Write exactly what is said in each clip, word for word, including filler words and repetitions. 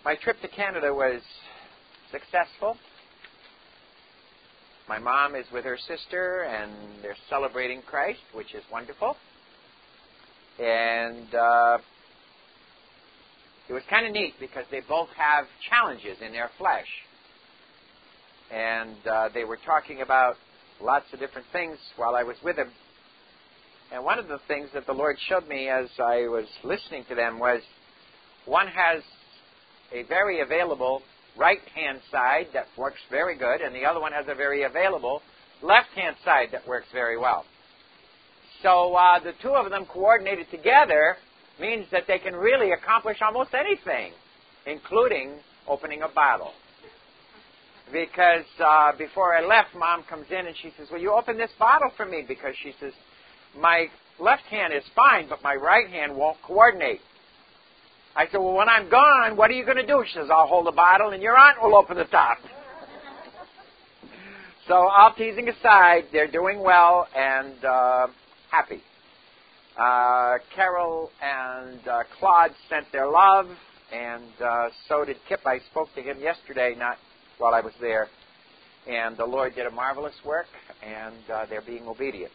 My trip to Canada was successful. My mom is with her sister, and they're celebrating Christ, which is wonderful. And uh, it was kind of neat because they both have challenges in their flesh. And uh, they were talking about lots of different things while I was with them. And one of the things that the Lord showed me as I was listening to them was one has a very available right-hand side that works very good, and the other one has a very available left-hand side that works very well. So uh, the two of them coordinated together means that they can really accomplish almost anything, including opening a bottle. Because uh, before I left, Mom comes in and she says, will you open this bottle for me? Because she says, my left hand is fine, but my right hand won't coordinate. I said, well, when I'm gone, what are you going to do? She says, I'll hold the bottle and your aunt will open the top. So all teasing aside, they're doing well and uh, happy. Uh, Carol and uh, Claude sent their love, and uh, so did Kip. I spoke to him yesterday, not while I was there. And the Lord did a marvelous work, and uh, they're being obedient.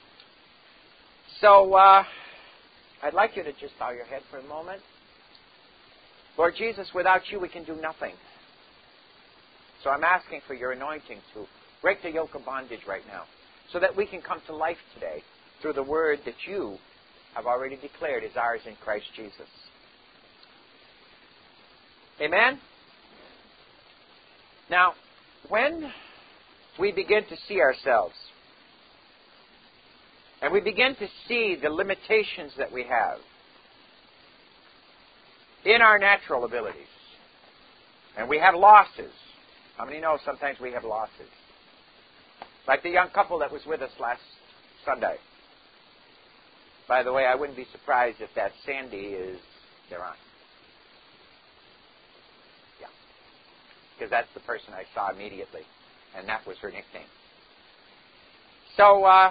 So uh, I'd like you to just bow your head for a moment. Lord Jesus, without you we can do nothing. So I'm asking for your anointing to break the yoke of bondage right now so that we can come to life today through the word that you have already declared is ours in Christ Jesus. Amen? Now, when we begin to see ourselves and we begin to see the limitations that we have in our natural abilities, and we have losses. How many know sometimes we have losses? Like the young couple that was with us last Sunday. By the way, I wouldn't be surprised if that Sandy is their aunt. Yeah. Because that's the person I saw immediately, and that was her nickname. So, uh,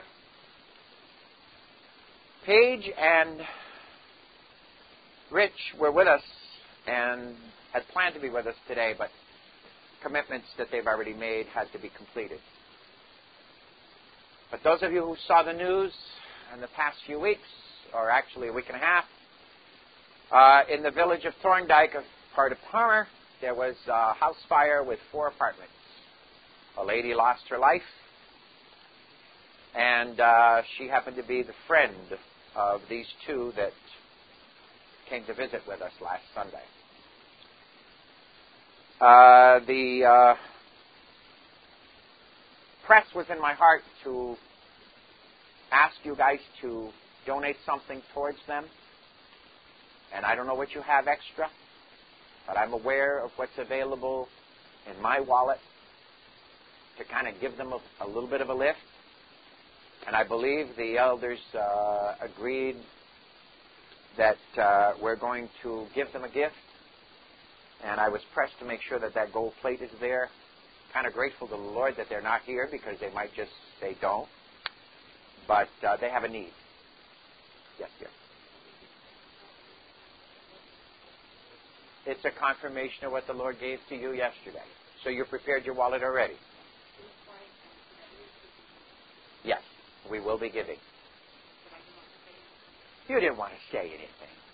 Paige and Rich were with us and had planned to be with us today, but commitments that they've already made had to be completed. But those of you who saw the news in the past few weeks, or actually a week and a half, uh, in the village of Thorndike, a part of Palmer, there was a house fire with four apartments. A lady lost her life, and uh, she happened to be the friend of these two that came to visit with us last Sunday. Uh, the uh, press was in my heart to ask you guys to donate something towards them. And I don't know what you have extra, but I'm aware of what's available in my wallet to kind of give them a, a little bit of a lift. And I believe the elders uh, agreed that uh, we're going to give them a gift. And I was pressed to make sure that that gold plate is there. Kind of grateful to the Lord that they're not here because they might just say don't. But uh, they have a need. Yes, dear. It's a confirmation of what the Lord gave to you yesterday. So you prepared your wallet already? Yes, we will be giving. You didn't want to say anything.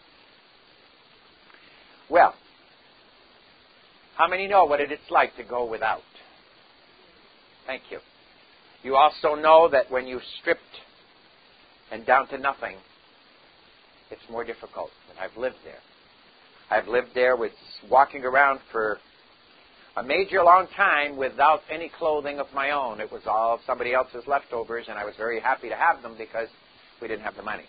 Well, how many know what it's like to go without? Thank you. You also know that when you're stripped and down to nothing, it's more difficult. And I've lived there. I've lived there with walking around for a major long time without any clothing of my own. It was all somebody else's leftovers, and I was very happy to have them because we didn't have the money.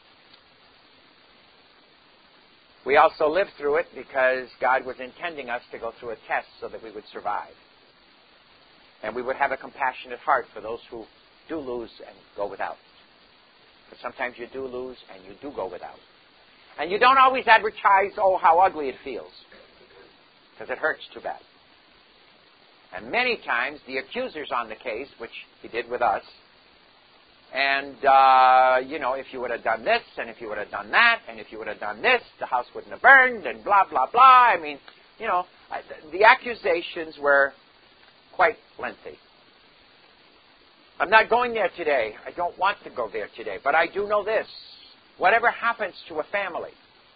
We also lived through it because God was intending us to go through a test so that we would survive. And we would have a compassionate heart for those who do lose and go without. But sometimes you do lose and you do go without. And you don't always advertise, oh, how ugly it feels. Because it hurts too bad. And many times the accuser's on the case, which he did with us. And, uh, you know, if you would have done this, and if you would have done that, and if you would have done this, the house wouldn't have burned, and blah, blah, blah. I mean, you know, I, the accusations were quite lengthy. I'm not going there today. I don't want to go there today. But I do know this. Whatever happens to a family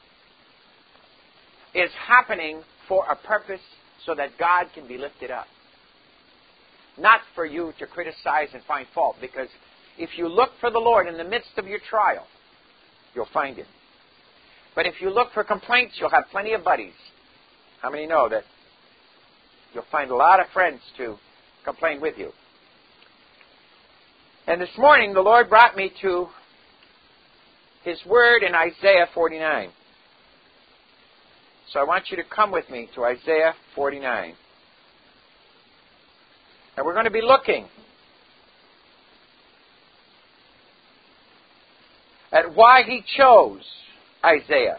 is happening for a purpose so that God can be lifted up. Not for you to criticize and find fault. Because if you look for the Lord in the midst of your trial, you'll find Him. But if you look for complaints, you'll have plenty of buddies. How many know that you'll find a lot of friends to complain with you? And this morning, the Lord brought me to His Word in Isaiah forty-nine. So I want you to come with me to Isaiah forty-nine. And we're going to be looking at why He chose Isaiah.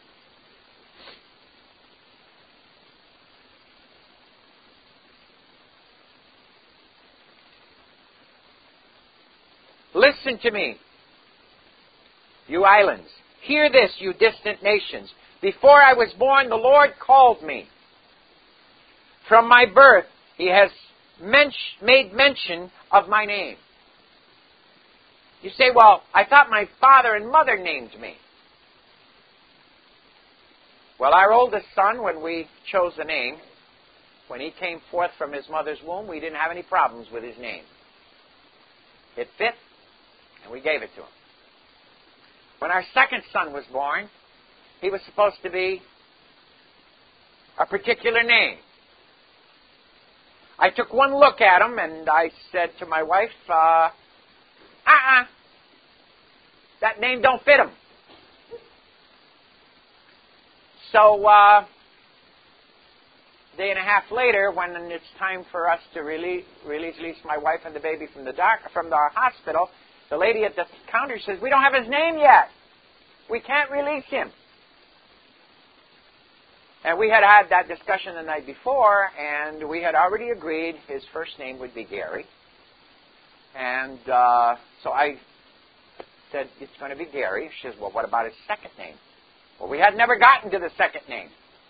Listen to me, you islands. Hear this, you distant nations. Before I was born, the Lord called me. From my birth, He has men- made mention of my name. You say, well, I thought my father and mother named me. Well, our oldest son, when we chose the name, when he came forth from his mother's womb, we didn't have any problems with his name. It fit, and we gave it to him. When our second son was born, he was supposed to be a particular name. I took one look at him, and I said to my wife, uh, uh-uh, that name don't fit him. So, uh, a day and a half later, when it's time for us to release, release my wife and the baby from the doc, from the hospital, the lady at the counter says, we don't have his name yet. We can't release him. And we had had that discussion the night before, and we had already agreed his first name would be Gary. And uh, so I said, it's going to be Gary. She says, well, what about his second name? Well, we had never gotten to the second name.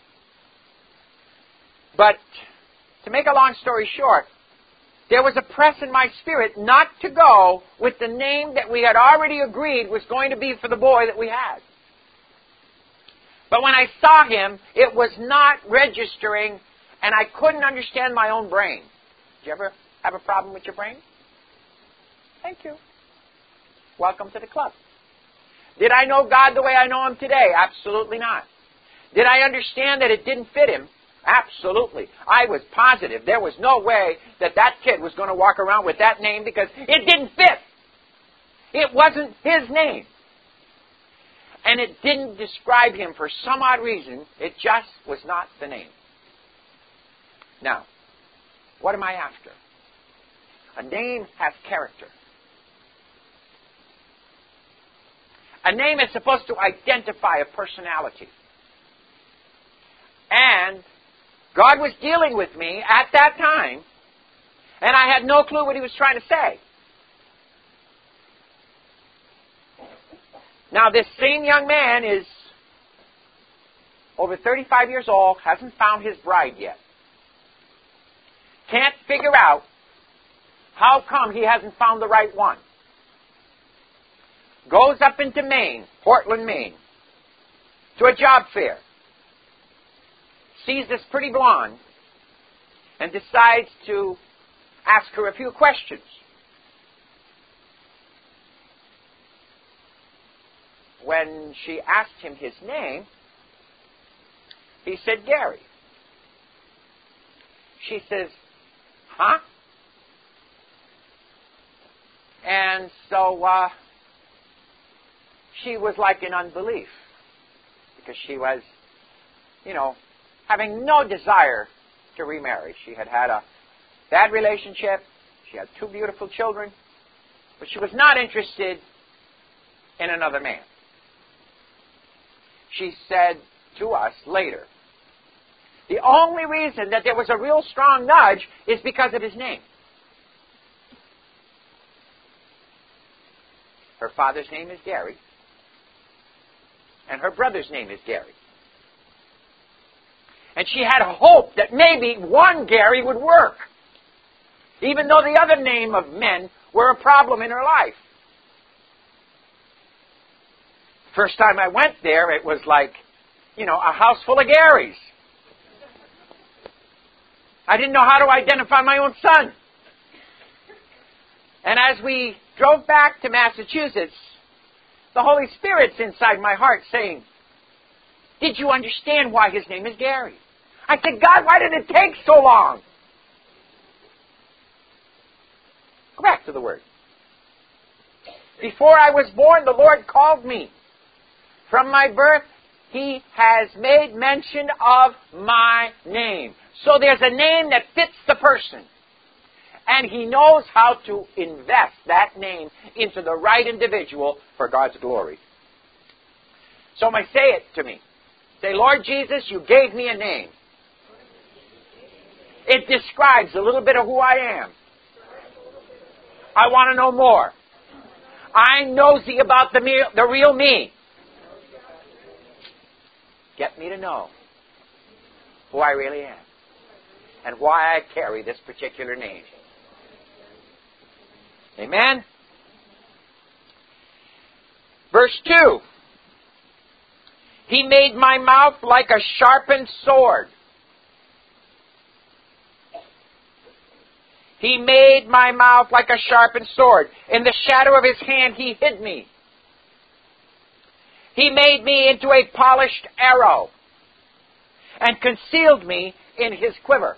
But to make a long story short, there was a press in my spirit not to go with the name that we had already agreed was going to be for the boy that we had. But when I saw him, it was not registering, and I couldn't understand my own brain. Did you ever have a problem with your brain? Thank you. Welcome to the club. Did I know God the way I know Him today? Absolutely not. Did I understand that it didn't fit Him? Absolutely. I was positive there was no way that that kid was going to walk around with that name because it didn't fit. It wasn't his name. And it didn't describe him for some odd reason. It just was not the name. Now, what am I after? A name has character. A name is supposed to identify a personality. And God was dealing with me at that time, and I had no clue what He was trying to say. Now, this same young man is over thirty-five years old, hasn't found his bride yet. Can't figure out how come he hasn't found the right one. Goes up into Maine, Portland, Maine, to a job fair. Sees this pretty blonde and decides to ask her a few questions. When she asked him his name, he said, Gary. She says, huh? And so uh, she was like in unbelief because she was, you know, having no desire to remarry. She had had a bad relationship. She had two beautiful children. But she was not interested in another man. She said to us later, the only reason that there was a real strong nudge is because of his name. Her father's name is Gary, and her brother's name is Gary. And she had hope that maybe one Gary would work, even though the other name of men were a problem in her life. First time I went there, it was like, you know, a house full of Garys. I didn't know how to identify my own son. And as we drove back to Massachusetts, the Holy Spirit's inside my heart saying, did you understand why his name is Gary? I said, God, why did it take so long? Go back to the Word. Before I was born, the Lord called me. From my birth, He has made mention of my name. So there's a name that fits the person. And He knows how to invest that name into the right individual for God's glory. So I say it to me. Say, Lord Jesus, you gave me a name. It describes a little bit of who I am. I want to know more. I'm nosy about the, me- the real me. Get me to know who I really am and why I carry this particular name. Amen? Verse two. He made my mouth like a sharpened sword. He made my mouth like a sharpened sword. In the shadow of His hand He hid me. He made me into a polished arrow and concealed me in His quiver.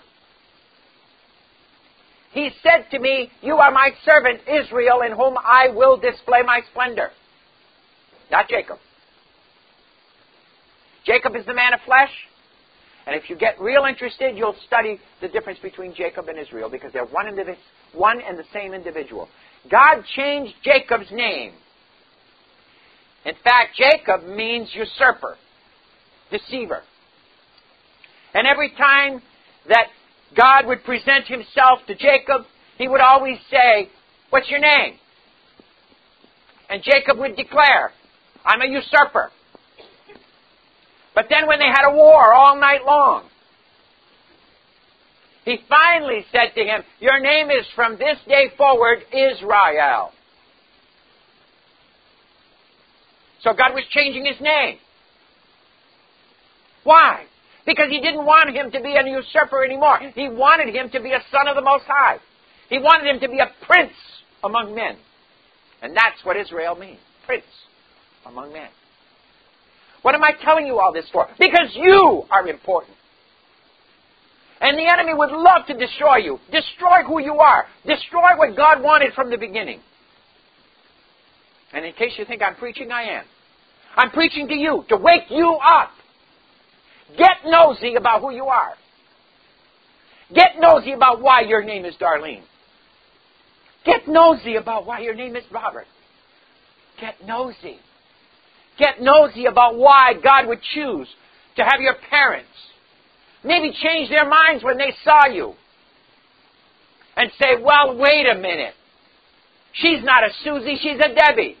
He said to me, you are my servant Israel, in whom I will display my splendor. Not Jacob. Jacob is the man of flesh. And if you get real interested, you'll study the difference between Jacob and Israel, because they're one, indiv- one and the same individual. God changed Jacob's name. In fact, Jacob means usurper, deceiver. And every time that God would present Himself to Jacob, He would always say, what's your name? And Jacob would declare, I'm a usurper. But then when they had a war all night long, He finally said to him, your name is from this day forward Israel. So God was changing His name. Why? Because He didn't want him to be a usurper anymore. He wanted him to be a son of the Most High. He wanted him to be a prince among men. And that's what Israel means. Prince among men. What am I telling you all this for? Because you are important. And the enemy would love to destroy you. Destroy who you are. Destroy what God wanted from the beginning. And in case you think I'm preaching, I am. I'm preaching to you, to wake you up. Get nosy about who you are. Get nosy about why your name is Darlene. Get nosy about why your name is Robert. Get nosy. Get nosy about why God would choose to have your parents maybe change their minds when they saw you and say, well, wait a minute. She's not a Susie, she's a Debbie.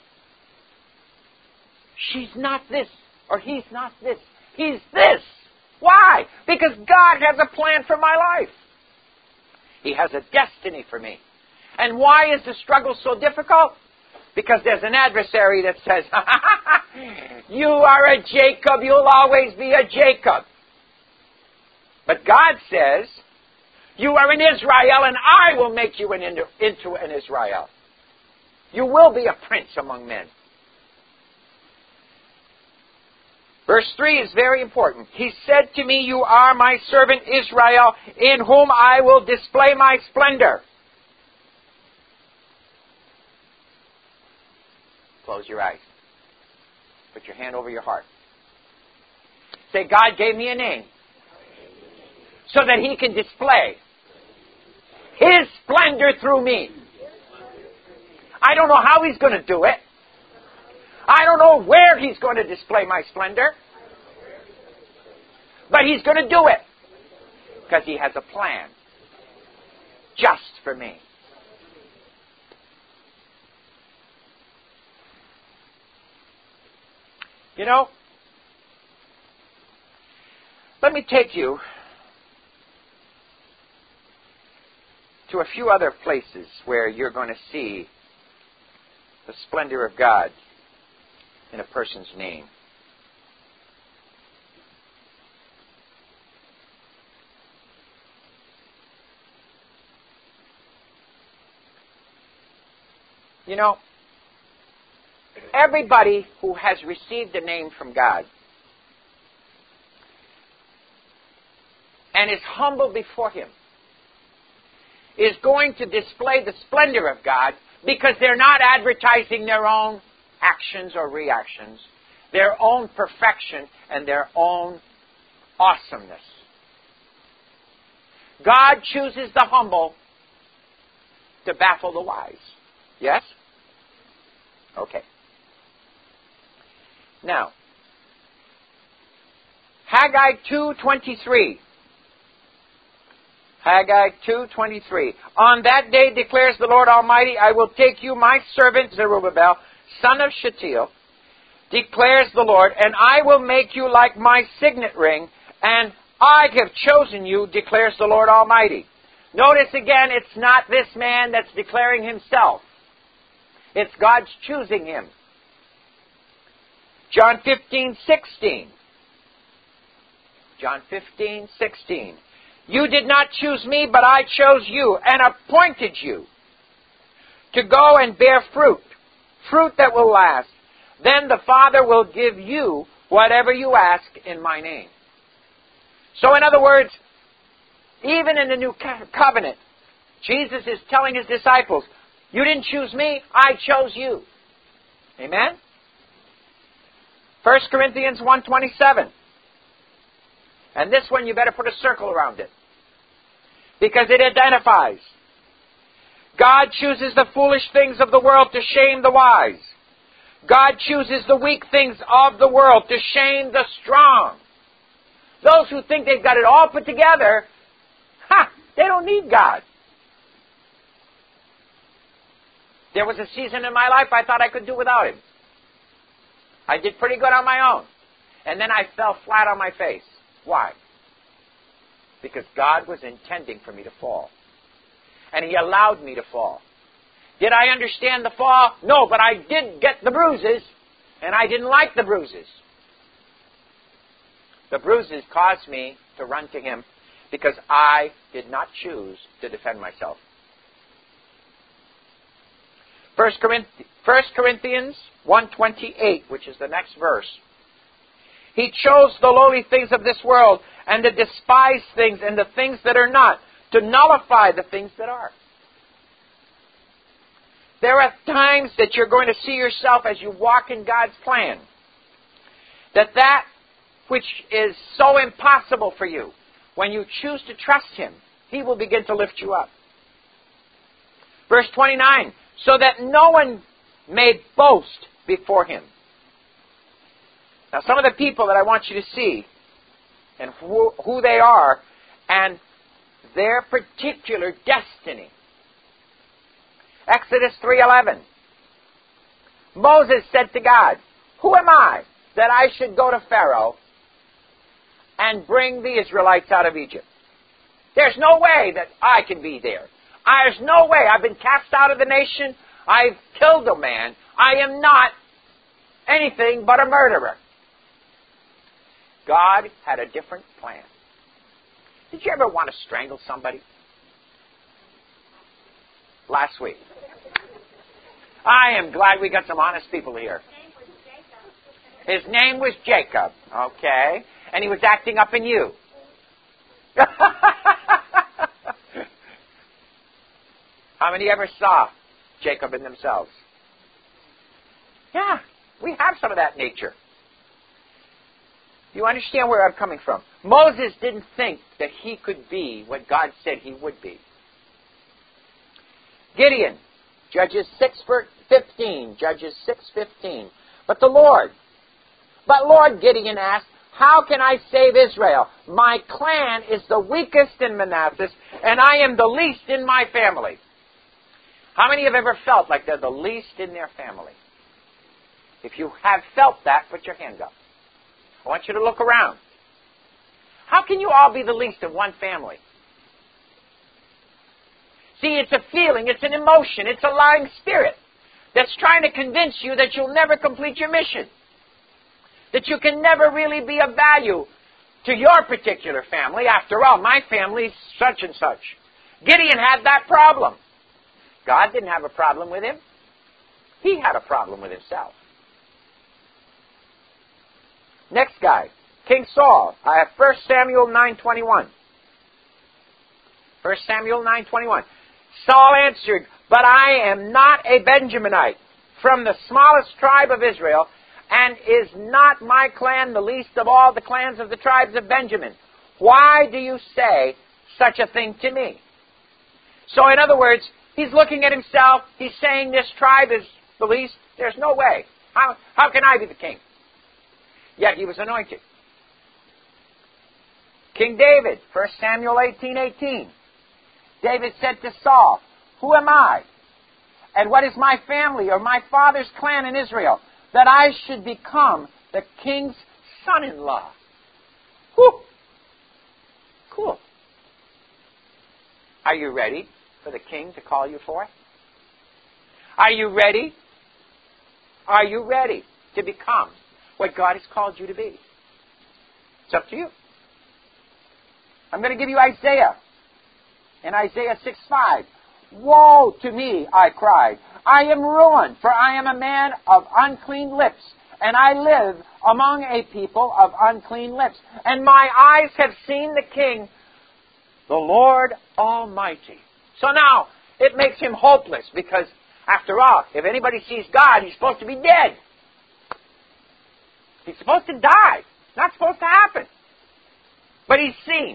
She's not this, or he's not this. He's this. Why? Because God has a plan for my life. He has a destiny for me. And why is the struggle so difficult? Because there's an adversary that says, you are a Jacob, you'll always be a Jacob. But God says, you are an Israel, and I will make you an into, into an Israel. You will be a prince among men. Verse three is very important. He said to me, you are my servant Israel, in whom I will display my splendor. Close your eyes. Put your hand over your heart. Say, God gave me a name so that He can display His splendor through me. I don't know how He's going to do it. I don't know where He's going to display my splendor. But He's going to do it. Because He has a plan. Just for me. You know, Let me take you to a few other places where you're going to see the splendor of God in a person's name. You know, everybody who has received a name from God and is humble before Him is going to display the splendor of God because they're not advertising their own actions or reactions, their own perfection and their own awesomeness. God chooses the humble to baffle the wise. Yes? Okay. Now, Haggai two twenty-three. Haggai two twenty-three. On that day declares the Lord Almighty, I will take you, my servant Zerubbabel, son of Shealtiel, declares the Lord, and I will make you like my signet ring, and I have chosen you, declares the Lord Almighty. Notice again, it's not this man that's declaring himself. It's God's choosing him. John fifteen sixteen. John fifteen sixteen. You did not choose me, but I chose you and appointed you to go and bear fruit, fruit that will last. Then the Father will give you whatever you ask in my name. So in other words, even in the new covenant, Jesus is telling his disciples, you didn't choose me, I chose you. Amen? First Corinthians one twenty-seven. And this one you better put a circle around it, because it identifies. God chooses the foolish things of the world to shame the wise. God chooses the weak things of the world to shame the strong. Those who think they've got it all put together, ha, they don't need God. There was a season in my life I thought I could do without Him. I did pretty good on my own. And then I fell flat on my face. Why? Because God was intending for me to fall. And He allowed me to fall. Did I understand the fall? No, but I did get the bruises. And I didn't like the bruises. The bruises caused me to run to Him because I did not choose to defend myself. First Corinthians one twenty-eight, which is the next verse. He chose the lowly things of this world and the despised things and the things that are not, to nullify the things that are. There are times that you're going to see yourself as you walk in God's plan, that that which is so impossible for you, when you choose to trust Him, He will begin to lift you up. Verse twenty-nine, so that no one may boast before Him. Now, some of the people that I want you to see, and who, who they are, and their particular destiny. Exodus three eleven. Moses said to God, who am I that I should go to Pharaoh and bring the Israelites out of Egypt? There's no way that I can be there. There's no way. I've been cast out of the nation. I've killed a man. I am not anything but a murderer. God had a different plan. Did you ever want to strangle somebody? Last week. I am glad we got some honest people here. His name was Jacob. Okay. And he was acting up in you. How many ever saw Jacob in themselves? Yeah, we have some of that nature. You understand where I'm coming from? Moses didn't think that he could be what God said he would be. Gideon, Judges six fifteen, Judges six fifteen. But the Lord, but Lord, Gideon asked, how can I save Israel? My clan is the weakest in Manasseh, and I am the least in my family. How many have ever felt like they're the least in their family? If you have felt that, put your hand up. I want you to look around. How How can you all be the least of one family? See, it's a feeling, it's an emotion, it's a lying spirit that's trying to convince you that you'll never complete your mission, that you can never really be of value to your particular family. After all, my family's such and such. Gideon had that problem. God didn't have a problem with him. He had a problem with himself. Next guy, King Saul. I have First Samuel nine twenty-one. First Samuel nine twenty-one. Saul answered, "But I am not a Benjaminite, from the smallest tribe of Israel, and is not my clan the least of all the clans of the tribes of Benjamin? Why do you say such a thing to me?" So in other words, he's looking at himself. He's saying this tribe is the least. There's no way. How, how can I be the king? Yet he was anointed. King David, First Samuel eighteen eighteen. David said to Saul, "Who am I? And what is my family or my father's clan in Israel, that I should become the king's son-in-law?" Whew. Cool. Are you ready for the king to call you forth? Are you ready? Are you ready to become what God has called you to be? It's up to you. I'm going to give you Isaiah. In Isaiah six five, "Woe to me, I cried. I am ruined, for I am a man of unclean lips, and I live among a people of unclean lips. And my eyes have seen the King, the Lord Almighty." So now, it makes him hopeless, because, after all, if anybody sees God, he's supposed to be dead. He's supposed to die. It's not supposed to happen. But he's seen.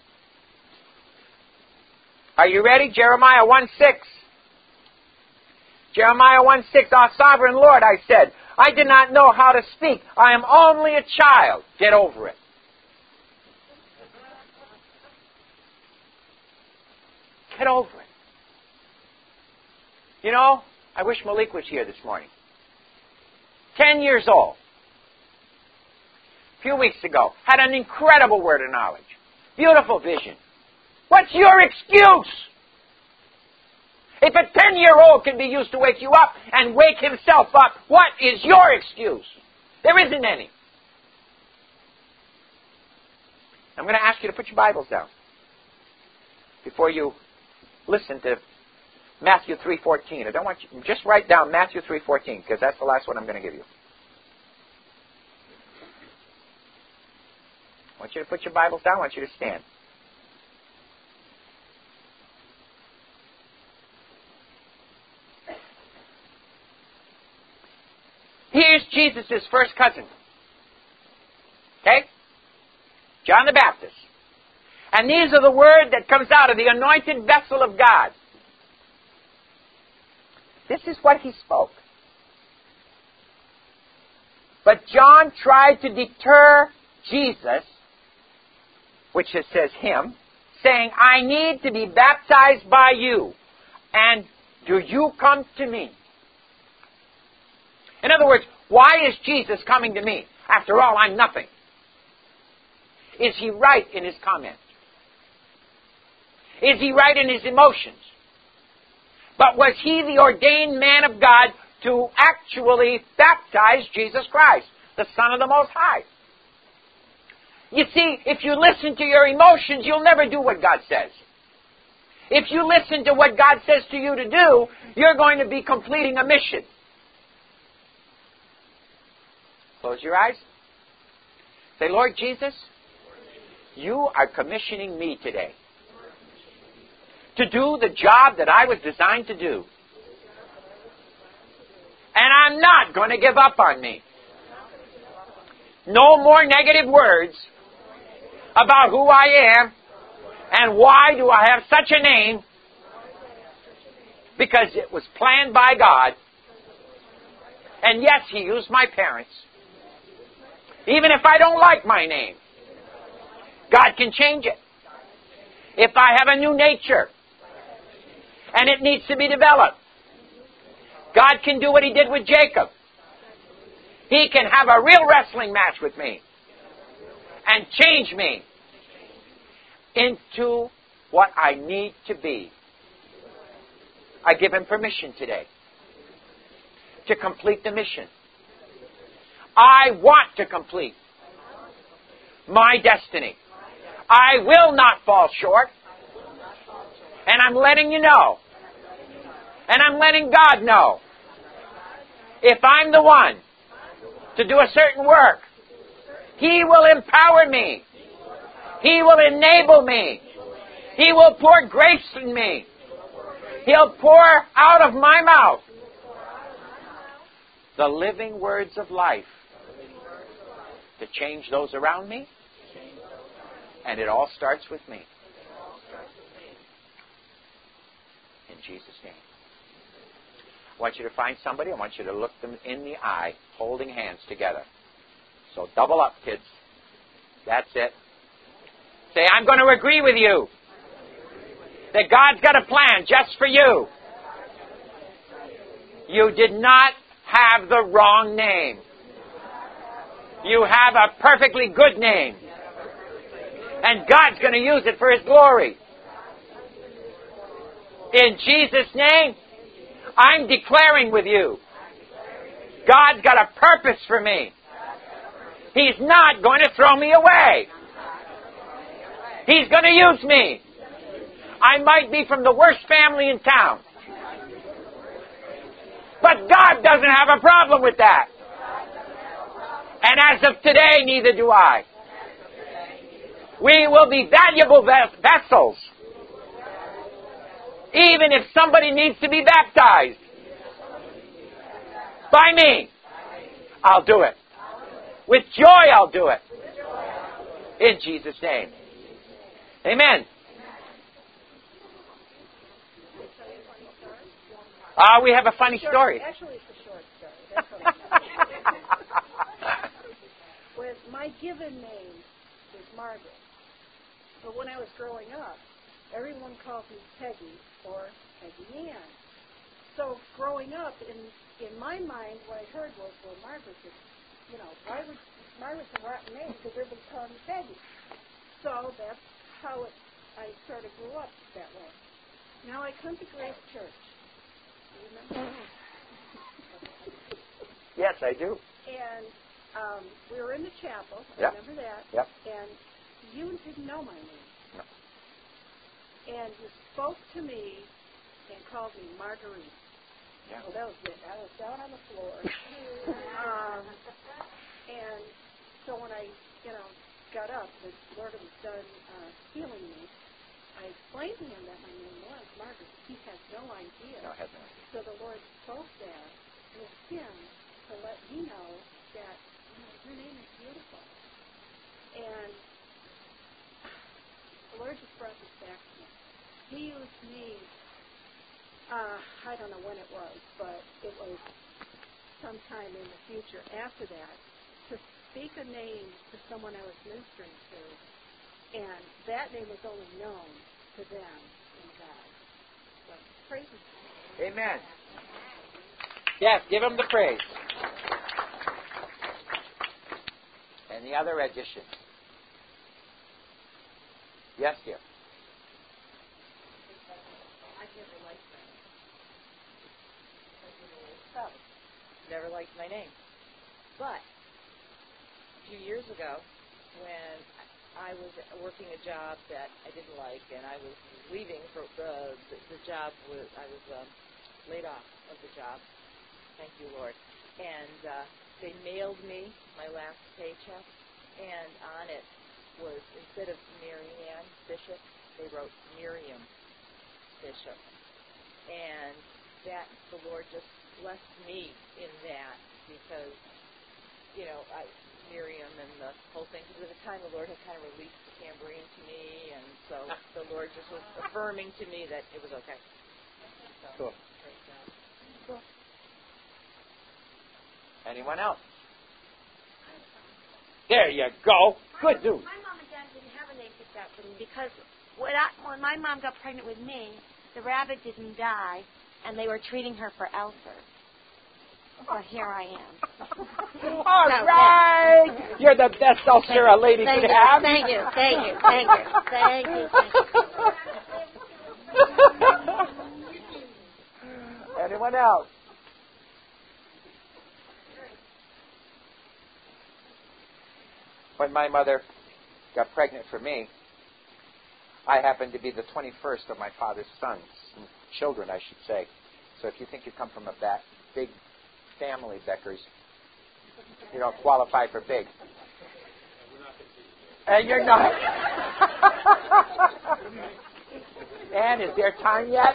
Are you ready? Jeremiah one six. Jeremiah one six, "Our sovereign Lord," I said, "I did not know how to speak. I am only a child." Get over it. Get over it. You know, I wish Malik was here this morning. Ten years old. A few weeks ago. Had an incredible word of knowledge. Beautiful vision. What's your excuse? If a ten-year-old can be used to wake you up and wake himself up, what is your excuse? There isn't any. I'm going to ask you to put your Bibles down before you listen to Matthew three fourteen. I don't want you, just write down Matthew three fourteen, because that's the last one I'm going to give you. I want you to put your Bibles down. I want you to stand. Here's Jesus' first cousin. Okay? John the Baptist. And these are the words that comes out of the anointed vessel of God. This is what he spoke. But John tried to deter Jesus, which it says him, saying, "I need to be baptized by you, and do you come to me?" In other words, why is Jesus coming to me? After all, I'm nothing. Is he right in his comment? Is he right in his emotions? But was he the ordained man of God to actually baptize Jesus Christ, the Son of the Most High? You see, if you listen to your emotions, you'll never do what God says. If you listen to what God says to you to do, you're going to be completing a mission. Close your eyes. Say, "Lord Jesus, you are commissioning me today to do the job that I was designed to do. And I'm not going to give up on me. No more negative words about who I am and why do I have such a name, because it was planned by God. And yes, he used my parents. Even if I don't like my name, God can change it. If I have a new nature and it needs to be developed, God can do what he did with Jacob. He can have a real wrestling match with me and change me into what I need to be. I give Him permission today to complete the mission. I want to complete my destiny. I will not fall short. And I'm letting you know. And I'm letting God know. If I'm the one to do a certain work, He will empower me. He will enable me. He will pour grace in me. He'll pour out of my mouth the living words of life to change those around me. And it all starts with me. In Jesus' name. I want you to find somebody. I want you to look them in the eye, holding hands together. So double up, kids. That's it. Say, I'm going to agree with you that God's got a plan just for you. You did not have the wrong name. You have a perfectly good name. And God's going to use it for His glory. In Jesus' name, I'm declaring with you, God's got a purpose for me. He's not going to throw me away. He's going to use me. I might be from the worst family in town. But God doesn't have a problem with that. And as of today, neither do I. We will be valuable vessels. Even if somebody needs to be baptized by me, I'll do it. With joy, I'll do it. In Jesus' name. Amen. Ah, uh, we have a funny story. Actually, it's a short story. That's what I With my given name is Margaret. But when I was growing up, everyone called me Peggy or Peggy Ann. So growing up, in in my mind, what I heard was, well, Margaret's, a, you know, why would Margaret's a rotten name because everybody's calling me Peggy. So that's how it, I sort of grew up that way. Now I come to Grace Church. Do you remember? Yes, I do. And um, we were in the chapel. I yep. remember that. Yep. And you didn't know my name. No. And you spoke to me and called me Marguerite. Yeah. Well, that was it. I was down on the floor. um, and so when I, you know, got up, the Lord was done uh, healing me. I explained to him that my name was Margaret. He had no idea. No, I had no idea. So the Lord spoke that with him to let me know that, you know, your name is beautiful. And the Lord just brought this back to me. He used me, uh, I don't know when it was, but it was sometime in the future after that, to speak a name to someone I was ministering to, and that name was only known to them in God. So, praise Him. Amen. Yes, give Him the praise. And the other addition. Yes, dear. I've never liked my name. So, never liked my name. But a few years ago, when I was working a job that I didn't like, and I was leaving for uh, the, the job, was, I was um, laid off of the job. Thank you, Lord. And uh, they mailed me my last paycheck, and on it was, instead of Mary Ann Bishop, they wrote Miriam Bishop. And that, the Lord just blessed me in that, because, you know, I, Miriam and the whole thing, because at the time the Lord had kind of released the tambourine to me, and so the Lord just was affirming to me that it was okay. So, cool. Praise God. Cool. Anyone else? There you go. Good news. My mom and dad didn't have a name picked out for me because when, I, when my mom got pregnant with me, the rabbit didn't die, and they were treating her for ulcers. Well, here I am. All No, right. You're the best ulcer a lady Thank could you, have. thank you, thank you, thank you, thank you, thank you. Anyone else? When my mother got pregnant for me, I happened to be the twenty-first of my father's sons, children, I should say. So if you think you come from a ba- big family, Beckers, you don't qualify for big. And you're not. And is there time yet?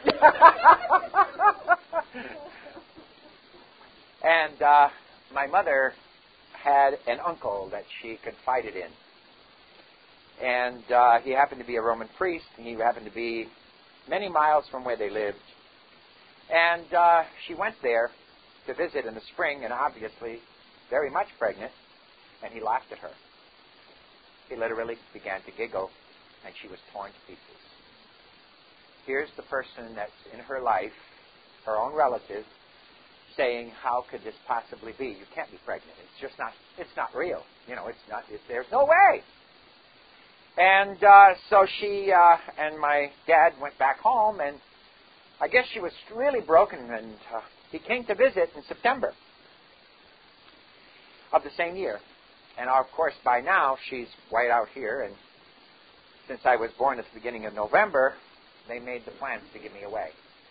And uh, my mother had an uncle that she confided in. And uh, he happened to be a Roman priest, and he happened to be many miles from where they lived. And uh, she went there to visit in the spring, and obviously very much pregnant, and he laughed at her. He literally began to giggle, and she was torn to pieces. Here's the person that's in her life, her own relative, saying, how could this possibly be? You can't be pregnant. It's just not, it's not real. You know, it's not, it's, there's no way. And uh, so she uh, and my dad went back home, and I guess she was really broken, and uh, he came to visit in September of the same year. And of course, by now, she's right out here, and since I was born at the beginning of November, they made the plans to give me away.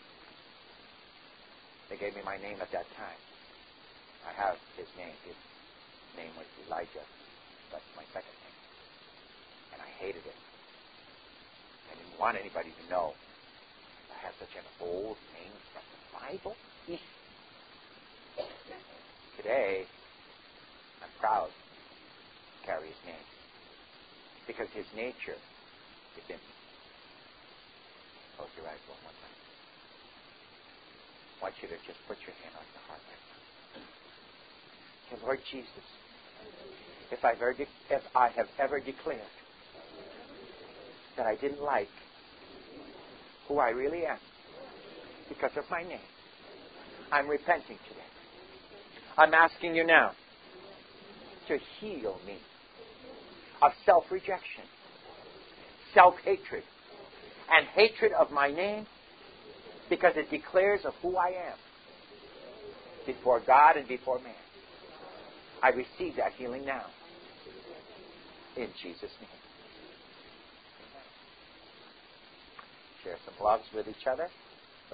They gave me my name at that time. I have his name. His name was Elijah. That's my second name. And I hated it. I didn't want anybody to know I had such an old name from the Bible. Today, I'm proud to carry his name because his nature is in me. Close your eyes one more time. I want you to just put your hand on your heart right now. Say, Lord Jesus, if I've ever, de- if I have ever declared that I didn't like who I really am because of my name, I'm repenting today. I'm asking you now to heal me of self-rejection, self-hatred, and hatred of my name because it declares of who I am before God and before man. I receive that healing now. In Jesus' name. Share some loves with each other.